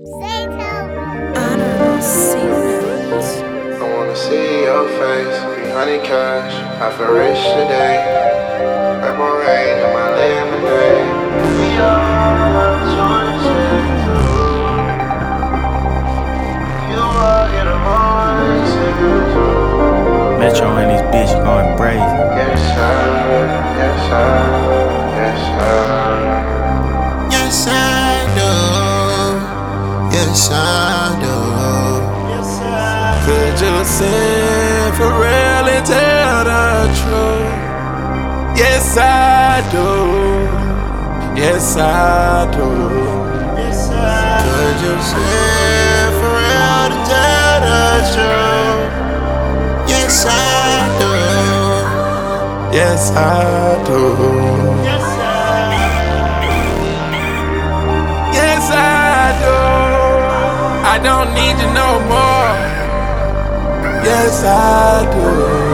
I don't see notes. I wanna see your face, 300 cash, I feel rich today. Purple rain in my lemonade. We are choices. You are in the voices. Metro and this bitch going crazy. Yes, sir. Yes, sir. Yes, sir. Yes, I do. Yes, I do. Could you sing for real and tell the truth? Yes, I do. Yes, I do. Could you sing for real and tell the truth? Yes, I do. Yes, I do. Yes, I do. I don't need you no more. Yes, I do.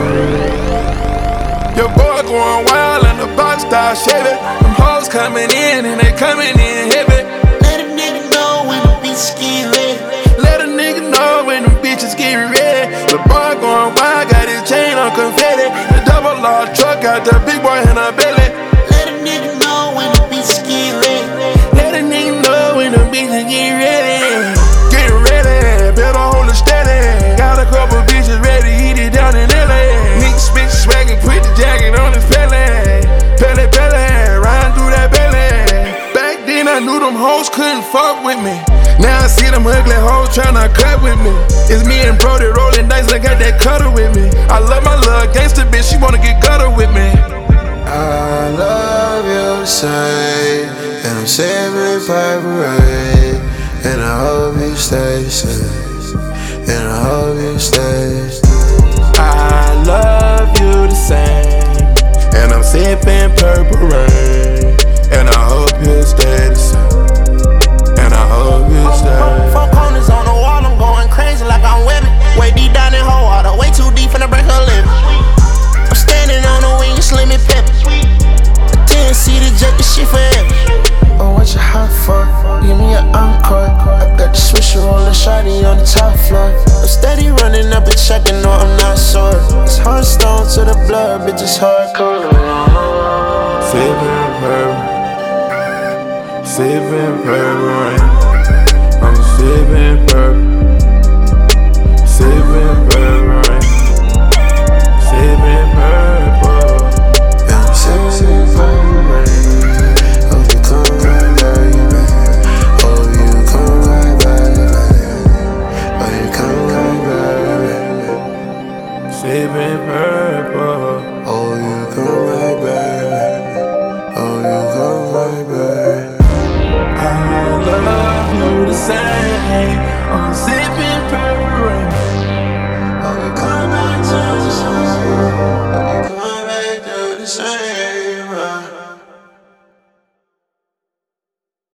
Your boy going wild and the box start shaving. Them hoes coming in and they coming in heavy. Let a nigga know when the bitches get ready. Let a nigga know when the bitches get ready. The boy going wild, got his chain on confetti. The double law truck got the big boy in her belly. Let a nigga know when the bitches get ready. Let a nigga know when the bitches get ready. Get ready, better hold it steady. Got a couple bitches ready, eat it down in LA. Nigga spit swaggin', put the jacket on his belly. Belly, riding through that belly. Back then I knew them hoes couldn't fuck with me. Now I see them ugly hoes tryna cut with me. It's me and Brody rolling dice and I got that cutter with me. I love my little gangster bitch, she wanna get gutter with me. I love you, say, and I'm saving purple rain. And I hope you stay safe. And I hope you stay. I love you the same. And I'm sipping purple rain. And I hope you stay the same. And I hope you stay. Four corners on the wall, I'm going crazy like I'm webbing. Way deep down in her water, way too deep finna break her living. I'm standing on the wing, you slim and pepper. A 10-seater jet, this shit forever. Oh, what you hot for? Give me an encore. I got the swisher rolling shawty on the top floor. I'm steady running up and checking, no, I'm not sore. It's Hearthstone to the blood, bitch, it's hardcore. Sipping purple rain. I'm sipping purple. Sipping purple rain. Sipping purple. Yeah, I'm sipping purple rain. Oh, you come right back, baby. Oh, you come right back, baby. Oh, you come right back, baby. Sipping purple. Oh, you come right back, baby. Oh, you come right back. I love you the same. I'm